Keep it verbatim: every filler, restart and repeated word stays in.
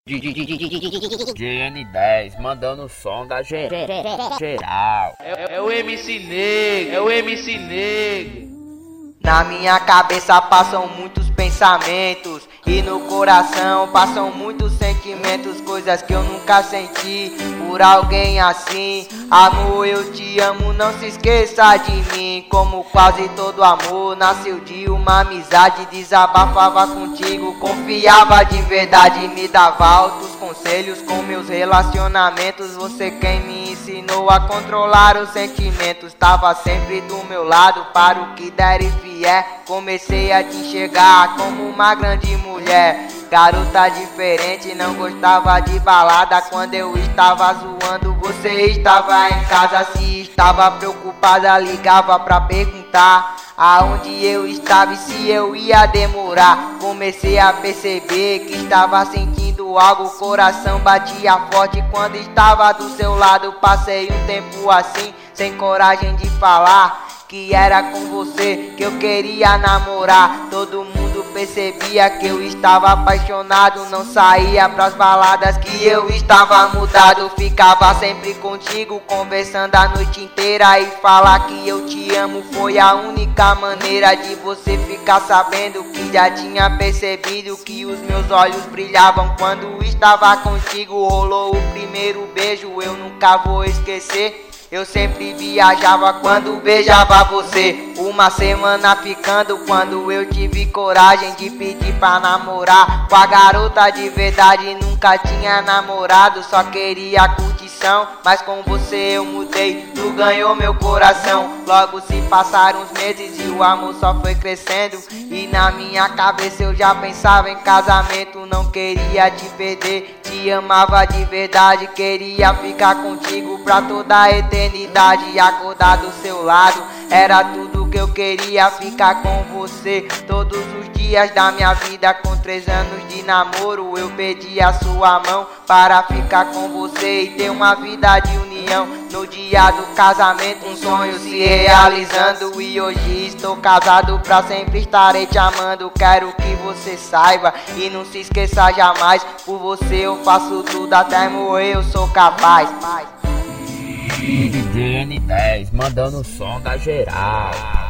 G N dez mandando o som da ge- geral. É, é o M C Negro, é o M C Negro. Na minha cabeça passam muitos pensamentos e no coração passam muitos sentimentos, coisas que eu nunca senti por alguém assim. Amor, eu te amo, não se esqueça de mim. Como quase todo amor, nasceu de uma amizade. Desabafava contigo, confiava de verdade, me dava altos conselhos com meus relacionamentos. Você quem me ensinou a controlar os sentimentos, tava sempre do meu lado para o que der e vier. Comecei a te enxergar como uma grande mulher, garota diferente, não gostava de balada. Quando eu estava zoando, você estava em casa. Se estava preocupada, ligava pra perguntar aonde eu estava e se eu ia demorar. Comecei a perceber que estava sentindo algo, o coração batia forte quando estava do seu lado. Passei um tempo assim, sem coragem de falar que era com você que eu queria namorar. Todo mundo percebia que eu estava apaixonado, não saía pras baladas que eu estava mudado. Ficava sempre contigo, conversando a noite inteira, e falar que eu te amo foi a única maneira de você ficar sabendo que já tinha percebido que os meus olhos brilhavam quando estava contigo. Rolou o primeiro beijo, eu nunca vou esquecer. Eu sempre viajava quando beijava você. Uma semana ficando quando eu tive coragem de pedir pra namorar com a garota de verdade. Nunca tinha namorado, só queria curtição, mas com você eu mudei, tu ganhou meu coração. Logo se passaram os meses e o amor só foi crescendo, e na minha cabeça eu já pensava em casamento. Não queria te perder, te amava de verdade, queria ficar contigo pra toda a eternidade. Acordar do seu lado era tudo que eu queria, ficar com você todos os dias da minha vida. Com três anos de namoro eu pedi a sua mão para ficar com você e ter uma vida de união. No dia do casamento um sonho se realizando, e hoje estou casado, pra sempre estarei te amando. Quero que você saiba e não se esqueça jamais, por você eu faço tudo, até morrer eu sou capaz. G N dez mandando o som da geral.